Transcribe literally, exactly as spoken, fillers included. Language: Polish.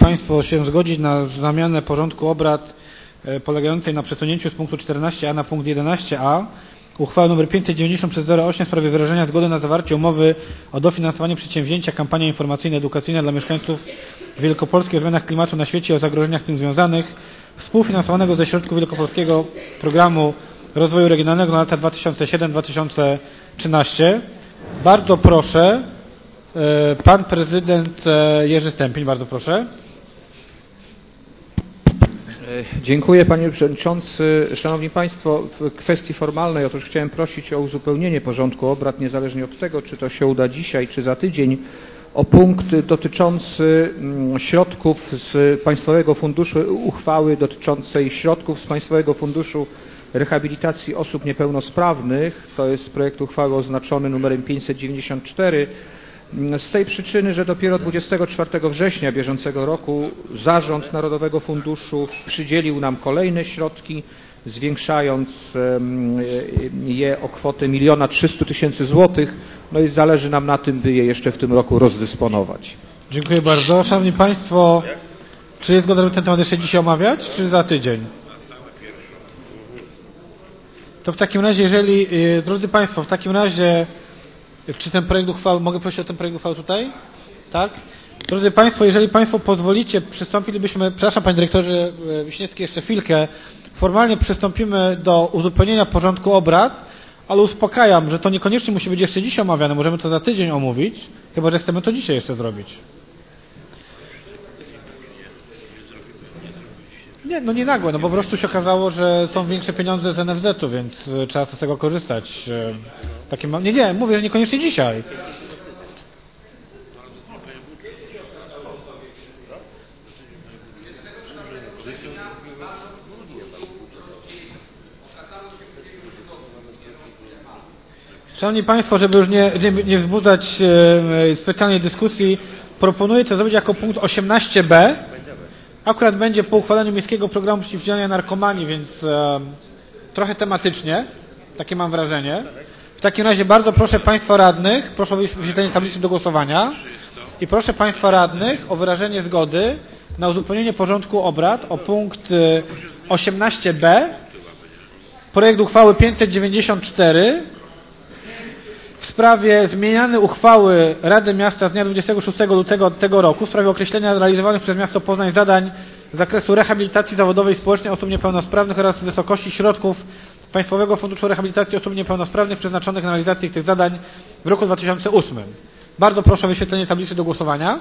Państwo się zgodzić na zmianę porządku obrad polegającej na przesunięciu z punktu czternaście a na punkt jedenaście a uchwały nr pięćset dziewięćdziesiąt przez zero osiem w sprawie wyrażenia zgody na zawarcie umowy o dofinansowanie przedsięwzięcia kampania informacyjno-edukacyjna dla mieszkańców Wielkopolski o zmianach klimatu na świecie i o zagrożeniach z tym związanych, współfinansowanego ze środków Wielkopolskiego Programu Rozwoju Regionalnego na lata dwa tysiące siódmy do dwa tysiące trzynastego. Bardzo proszę, pan prezydent Jerzy Stępień, bardzo proszę. Dziękuję panie przewodniczący. Szanowni państwo, w kwestii formalnej otóż chciałem prosić o uzupełnienie porządku obrad, niezależnie od tego, czy to się uda dzisiaj, czy za tydzień, o punkt dotyczący środków z Państwowego Funduszu, uchwały dotyczącej środków z Państwowego Funduszu Rehabilitacji Osób Niepełnosprawnych. To jest projekt uchwały oznaczony numerem pięćset dziewięćdziesiąt cztery. Z tej przyczyny, że dopiero dwudziestego czwartego września bieżącego roku Zarząd Narodowego Funduszu przydzielił nam kolejne środki, zwiększając je o kwotę miliona trzysta tysięcy złotych. No i zależy nam na tym, by je jeszcze w tym roku rozdysponować. Dziękuję bardzo. Szanowni Państwo, czy jest zgoda, żeby ten temat jeszcze dzisiaj omawiać, czy za tydzień? To w takim razie, jeżeli, drodzy Państwo, w takim razie, czy ten projekt uchwały, mogę prosić o ten projekt uchwały tutaj? Tak? Drodzy Państwo, jeżeli Państwo pozwolicie, przystąpilibyśmy, przepraszam Panie Dyrektorze Wiśniewski, jeszcze chwilkę, formalnie przystąpimy do uzupełnienia porządku obrad, ale uspokajam, że to niekoniecznie musi być jeszcze dzisiaj omawiane, możemy to za tydzień omówić, chyba że chcemy to dzisiaj jeszcze zrobić. Nie, no nie nagłe, no po prostu się okazało, że są większe pieniądze z N F Z u, więc trzeba z tego korzystać. Takie mam... Nie, nie, mówię, że niekoniecznie dzisiaj. Szanowni Państwo, żeby już nie, nie, nie wzbudzać e, specjalnej dyskusji, proponuję to zrobić jako punkt osiemnaście b. Akurat będzie po uchwaleniu Miejskiego Programu Przeciwdziałania Narkomanii, więc e, trochę tematycznie, takie mam wrażenie. W takim razie bardzo proszę Państwa radnych, proszę o wyświetlenie tablicy do głosowania i proszę Państwa radnych o wyrażenie zgody na uzupełnienie porządku obrad o punkt osiemnaście b, projekt uchwały pięćset dziewięćdziesiąt cztery w sprawie zmiany uchwały Rady Miasta z dnia dwudziestego szóstego lutego tego roku w sprawie określenia realizowanych przez miasto Poznań zadań z zakresu rehabilitacji zawodowej i społecznej osób niepełnosprawnych oraz wysokości środków Państwowego Funduszu Rehabilitacji Osób Niepełnosprawnych przeznaczonych na realizację tych zadań w roku dwa tysiące ósmym. Bardzo proszę o wyświetlenie tablicy do głosowania.